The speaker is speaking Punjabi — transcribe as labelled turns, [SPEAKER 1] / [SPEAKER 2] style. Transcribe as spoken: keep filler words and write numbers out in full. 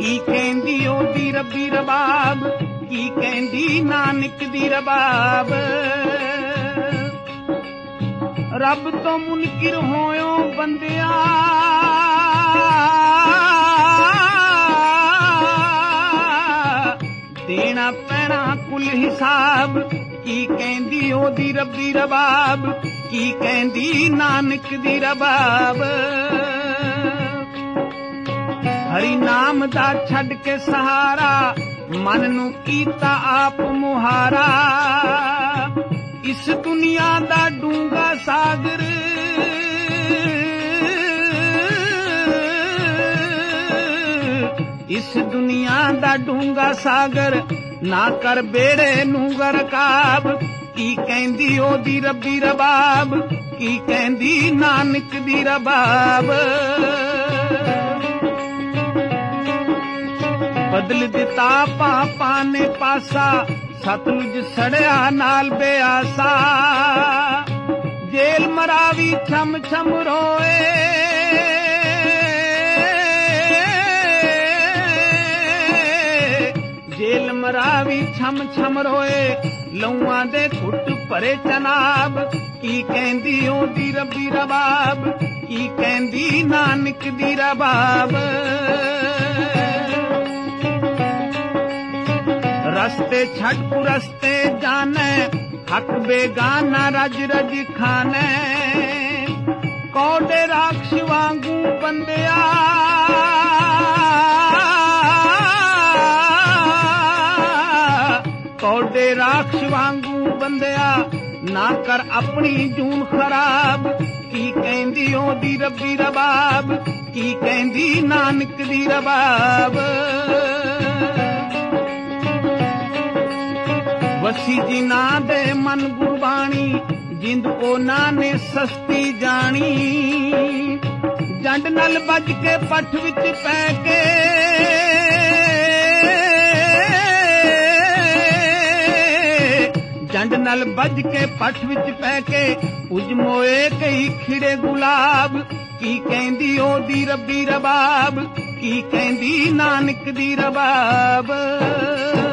[SPEAKER 1] ਕੀ ਕਹਿੰਦੀ ਉਹਦੀ ਰੱਬੀ ਰਬਾਬ, ਕੀ ਕਹਿੰਦੀ ਨਾਨਕ ਦੀ ਰਬਾਬ। ਰੱਬ ਤੋਂ ਮੁਨਕਿਰ ਹੋਇਓ ਬੰਦਿਆ, ਦੇਣਾ ਪੈਣਾ ਕੁੱਲ ਹਿਸਾਬ। ਕੀ ਕਹਿੰਦੀ ਉਹਦੀ ਰੱਬੀ ਰਬਾਬ, ਕੀ ਕਹਿੰਦੀ ਨਾਨਕ ਦੀ ਰਬਾਬ। ਹਰੀ ਨਾਮ ਦਾ ਛੱਡ ਕੇ ਸਹਾਰਾ, ਮਨ ਨੂੰ ਕੀਤਾ ਆਪ ਮੁਹਾਰਾ। ਇਸ ਦੁਨੀਆ ਦਾ ਡੂੰਘਾ ਸਾਗਰ, ਇਸ ਦੁਨੀਆ ਦਾ ਡੂੰਘਾ ਸਾਗਰ, ਨਾ ਕਰ ਬੇੜੇ ਨੂੰ ਗਰਕਾਬ। ਕੀ ਕਹਿੰਦੀ ਉਹਦੀ ਰੱਬੀ ਰਬਾਬ, ਕੀ ਕਹਿੰਦੀ ਨਾਨਕ ਦੀ ਰਬਾਬ। ਬਦਲ ਦਿੱਤਾ ਪਾਪਾਂ ਨੇ ਪਾਸਾ, ਸਤਲੁਜ ਸੜਿਆ ਨਾਲ ਬਿਆਸਾ। ਜੇਲ ਮਰਾਵੀ ਛਮ ਛਮ ਰੋਏ, ਜੇਲ ਮਰਾਵੀ ਛਮ ਛਮ ਰੋਏ। ਲਹੂਆਂ ਦੇ ਘੁੱਟ ਭਰੇ ਚਨਾਬ। ਕੀ ਕਹਿੰਦੀ ਉਹਦੀ ਰੱਬੀ ਰਬਾਬ, ਕੀ ਕਹਿੰਦੀ ਨਾਨਕ ਦੀ ਰਬਾਬ। ਰਸਤੇ ਛੱਡ ਪੁਰਸਤੇ ਜਾਣੇ, ਹੱਕ ਬੇਗਾਨਾ ਰਜ ਰਜ ਖਾਣੇ। ਕੌਡੇ ਰਾਖਸ਼ ਵਾਂਗੂ ਬੰਦਿਆ, ਕੌਡੇ ਰਾਖਸ਼ ਵਾਂਗੂ ਬੰਦਿਆ। ਨਾ ਕਰ ਆਪਣੀ ਜੂਨ ਖਰਾਬ। ਕੀ ਕਹਿੰਦੀ ਉਹਦੀ ਰੱਬੀ ਰਬਾਬ, ਕੀ ਕਹਿੰਦੀ ਨਾਨਕ ਦੀ ਰਬਾਬ। ਵਸੀ ਜਿਨ੍ਹਾਂ ਦੇ ਮਨ ਗੁਰਬਾਣੀ, ਜਿੰਦ ਉਹਨਾਂ ਨੇ ਸਸਤੀ ਜਾਣੀ। ਜੰਡ ਨਾਲ ਵੱਜ ਕੇ ਪੱਠ ਵਿੱਚ ਪੈ ਕੇ, ਜੰਡ ਨਾਲ ਵੱਜ ਕੇ ਪੱਠ ਵਿੱਚ ਪੈ ਕੇ। ਉਜ ਮੋਏ ਕਈ ਖਿੜੇ ਗੁਲਾਬ। ਕੀ ਕਹਿੰਦੀ ਉਹਦੀ ਰੱਬੀ ਰਬਾਬ, ਕੀ ਕਹਿੰਦੀ ਨਾਨਕ ਦੀ ਰਬਾਬ।